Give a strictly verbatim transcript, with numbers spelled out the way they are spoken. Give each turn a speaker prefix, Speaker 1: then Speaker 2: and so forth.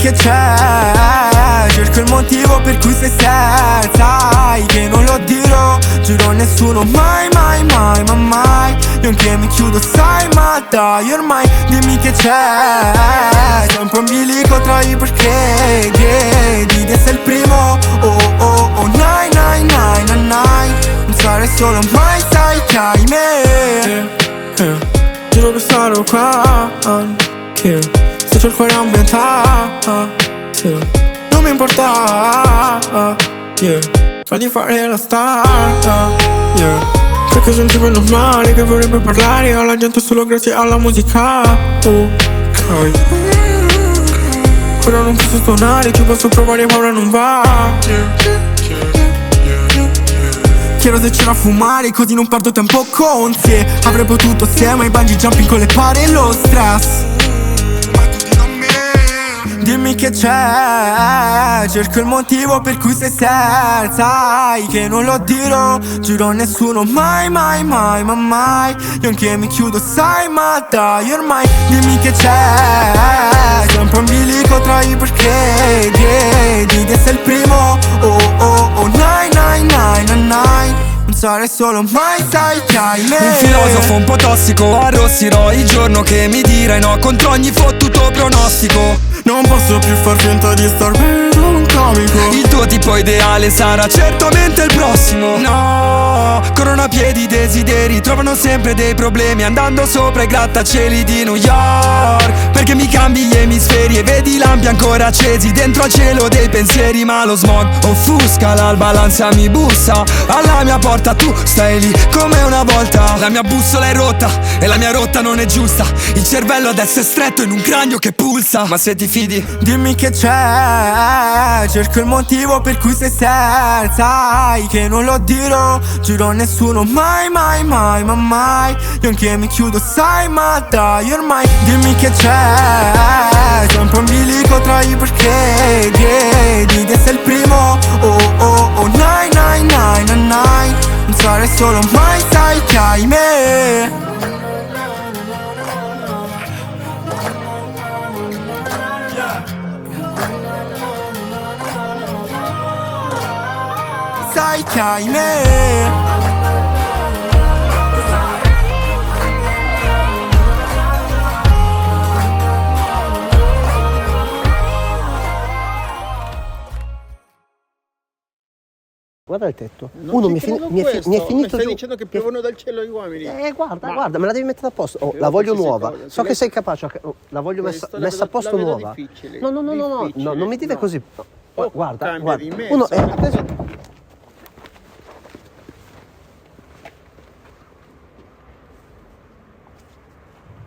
Speaker 1: che c'è, cerco il motivo per cui sei sad. Sai che non lo dirò, giuro a nessuno mai, mai, mai, ma mai. Io anche mi chiudo, sai, ma dai ormai dimmi che c'è. Sei un po' in bilico tra i perché chiedi di essere il primo. Oh oh oh, nai, nai, nai, nai, nai. Non sarei solo mai, sai che hai me. yeah, yeah. Giuro che sarò qua, yeah. Se c'ho il cuore ambientato, yeah. Non mi importa, yeah. Fagli fare la star, yeah. Perché sono tipo normale che vorrebbe parlare alla gente solo grazie alla musica. Ok, ora non posso suonare, ci posso provare ma ora non va. Chiedo se c'era a fumare così non perdo tempo con te. Avrei potuto assieme ai bungee jumping con le pare e lo stress. Dimmi che c'è, cerco il motivo per cui sei sad. Sai che non lo dirò, giuro a nessuno mai, mai, mai, ma mai. Io anche mi chiudo, sai, ma dai ormai dimmi che c'è. Sei un po' in bilico tra i perché chiedi di essere il primo. Oh oh oh, nai, nai, nai, nai, nai. Non sarei solo mai, sai che hai me.
Speaker 2: Un filosofo un po' tossico, arrossirò il giorno che mi dirai no contro ogni fottuto pronostico.
Speaker 1: Non posso più far finta di star bene con un comico.
Speaker 2: Il tuo tipo ideale sarà certamente il prossimo. No, corrono a piedi i desideri, trovano sempre dei problemi andando sopra i grattacieli di New York. Perché mi cambi gli emisferi e vedi lampi ancora accesi dentro al cielo dei pensieri. Ma lo smog offusca l'alba, l'ansia mi bussa alla mia porta, tu stai lì come una volta. La mia bussola è rotta e la mia rotta non è giusta. Il cervello adesso è stretto in un cranio che pulsa. Ma se ti fidi,
Speaker 1: dimmi che c'è, cerco il motivo per cui sei sad. Sai che non lo dirò, giuro a nessuno mai, mai, mai, ma mai. Io anche mi chiudo, sai, ma dai ormai dimmi che c'è. Sei un po' in bilico tra i perché chiedi di essere il primo. Oh oh oh, nai, nai, nai, nai, nai. Non sarei solo mai, sai che hai me. Sai che hai me.
Speaker 3: Guarda il tetto.
Speaker 4: Non
Speaker 3: Uno
Speaker 4: ci
Speaker 3: mi, è fin-
Speaker 4: credo
Speaker 3: mi, è fi-
Speaker 4: questo.
Speaker 3: mi è finito
Speaker 4: Mi stai
Speaker 3: giù.
Speaker 4: dicendo che piovono dal cielo gli uomini?
Speaker 3: Eh guarda,
Speaker 4: Ma-
Speaker 3: guarda, me la devi mettere a posto. Oh,
Speaker 4: Credo
Speaker 3: la voglio
Speaker 4: che queste
Speaker 3: nuova.
Speaker 4: cose-
Speaker 3: So
Speaker 4: se
Speaker 3: che
Speaker 4: le-
Speaker 3: sei capace. oh, la voglio messa,
Speaker 4: Questo la
Speaker 3: messa a
Speaker 4: vedo-
Speaker 3: posto
Speaker 4: la vedo
Speaker 3: nuova.
Speaker 4: difficile,
Speaker 3: No, no, no, no, no,
Speaker 4: difficile,
Speaker 3: no, non mi dire
Speaker 4: no.
Speaker 3: così.
Speaker 4: Oh,
Speaker 3: Guarda,
Speaker 4: cambia
Speaker 3: guarda.
Speaker 4: di me,
Speaker 3: Uno
Speaker 4: sai.
Speaker 3: eh, ha preso